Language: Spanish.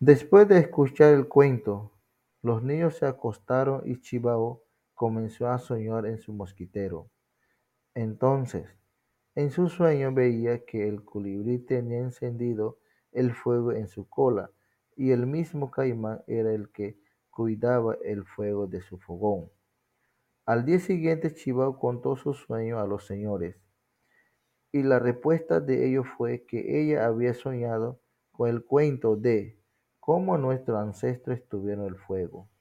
Después de escuchar el cuento, los niños se acostaron y Chibao comenzó a soñar en su mosquitero. Entonces, en su sueño veía que el colibrí tenía encendido el fuego en su cola y el mismo caimán era el que cuidaba el fuego de su fogón. Al día siguiente Chibao contó su sueño a los señores y la respuesta de ellos fue que ella había soñado con el cuento de cómo nuestros ancestros tuvieron el fuego.